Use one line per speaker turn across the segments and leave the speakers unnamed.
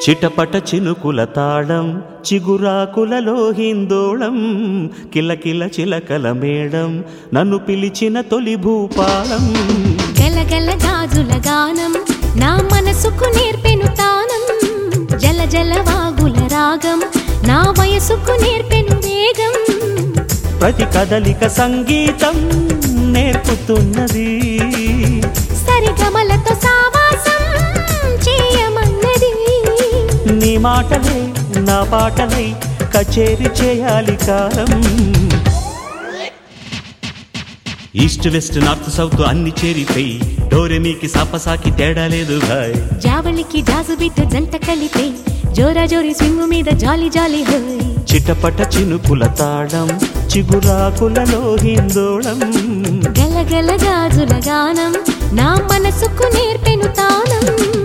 చిటపట చినుకుల తాళం చిగురాకులలో హిందోళం కిలకిల చిలకల మేడం నన్ను పిలిచిన తొలి భూపాలం
గలగల గాజుల గానం నా మనసుకు నేర్పెను తానం జల జల వాగుల రాగం నా వయసుకు నేర్పెను వేగం
ప్రతి కదలిక సంగీతం నేర్పుతున్నది
సరిగమలతో సావాసం చేయమన్నది
నీ మాటలే నా పాటలై కచేరి చేయాలి కాలం ఈస్ట్ వెస్ట్ నార్త్ సౌత్ అన్ని చేరిపోయి డోరెమీకి సాపసాకి తేడా లేదు భాయ్
జావళికి జాజు బిట్టు జంట కలిపే జోరా జోరి స్వింగు మీద జాలి జాలి హోయ్
చిటపట చినుకుల తాళం చిగురాకులలో హిందోళం
గలగల గాజుల గానం నా మనసుకు నేర్పెను తానం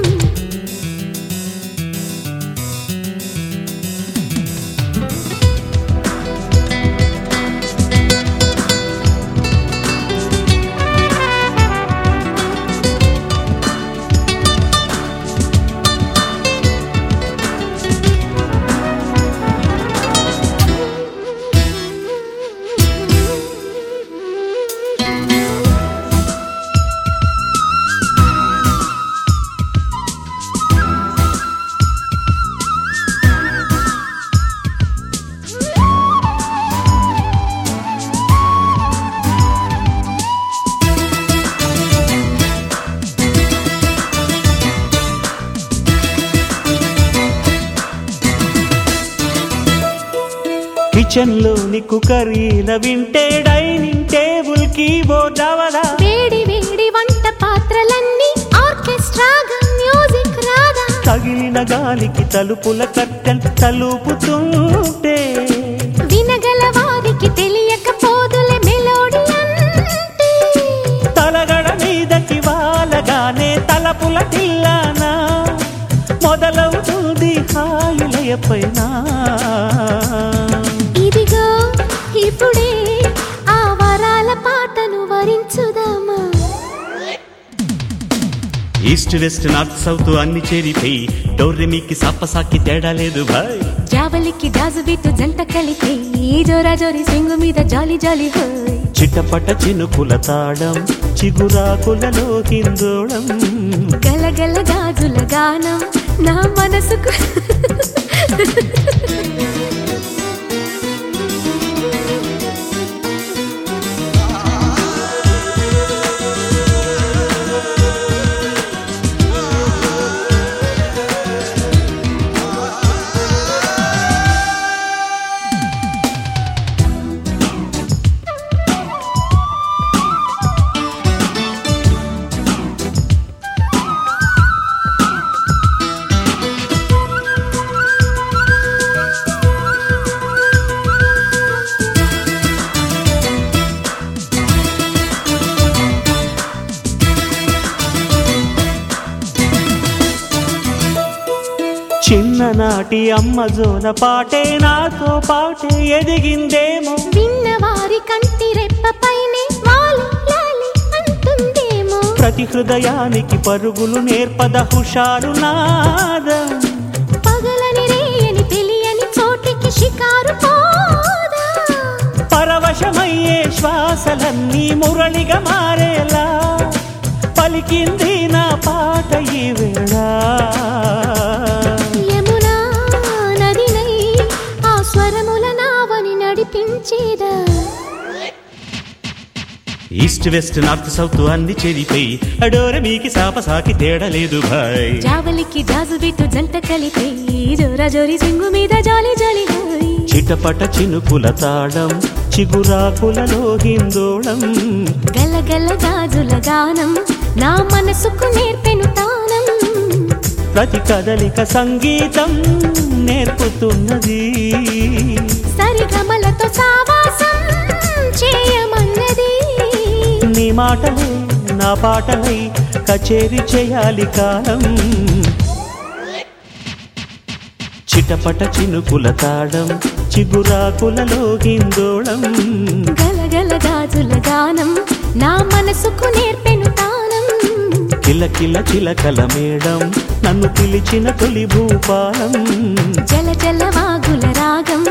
కిచెన్ లోని కుకరీల వింటే డైనింగ్ టేబుల్ కీబోర్డ్ అవలా
వేడి వేడి వంట పాత్రలన్నీ ఆర్కెస్ట్రాగా మ్యూజిక్ రాదా
తగిలిన గాలికి తలుపుల కట్టెల్ తలుపుతుంటే
వినగల వారికి తెలియకపోదులే మెలోడీ అంటే
తలగడ మీదకి వాలగానే తలపుల టిల్లానా మొదలవుతుంది హాయిలయ పైన
ఇదిగో ఇప్పుడే ఆ వరాల పాటను వరించుదామా
ఈస్ట్ వెస్ట్ నార్త్ సౌత్ అన్ని చేరిపోయి డోరెమీకి సాపసాకి తేడా లేదు భాయ్
జావలికి జాజు బిట్టు జంట కలిపే జోరా జోరి స్వింగు మీద జాలి జాలి హోయ్
చిటపట చినుకుల తాళం చిగురాకులలో హిందోళం
గలగల గాజుల గానం నా మనసుకు
చిన్ననాటి అమ్మ జోన పాటే నాతో పాటే ఎదిగిందేమో
విన్నవారి కంటి రెప్పపైనే వాలి లాలి అంటుందేమో
ప్రతి హృదయానికి పరుగులు నేర్పద హుషారు నాదం
పగలని రేయని తెలియని చోటికి షికారు పోదా
పరవశమయ్యే శ్వాసలన్నీ మురళిగా మారేలా పలికింది నా పాట ఈ వేళ
యమునా నదినై ఆ స్వరముల నావని నడిపించేదా
ఈస్ట్ వెస్ట్ నార్త్ సౌత్ అన్ని చేరిపోయి డోరెమీకి సాపసాకి తేడా లేదు భాయ్
జావలికి జాజు బిట్టు జంట కలిపే జోరా జోరి స్వింగు మీద జాలి జాలి హోయ్
చిటపట చినుకుల తాళం చిగురాకులలో హిందోళం
గలగల గాజుల గానం నా మనసుకు నేర్పెను తానం
ప్రతి కదలిక సంగీతం నేర్పుతున్నది
సరిగమలతో సావాసం చేయమన్నది
నీ మాటలే నా పాటలై కచేరి చేయాలి కాలం చిటపట చినుకుల తాళం చిగురాకులలో హిందోళం
గలగల గాజుల గానం నా మనసుకు నేర్పెను తానం
కిలకిల చిలకల మేడం నన్ను పిలిచిన తొలి భూపాలం
జల జల వాగుల రాగం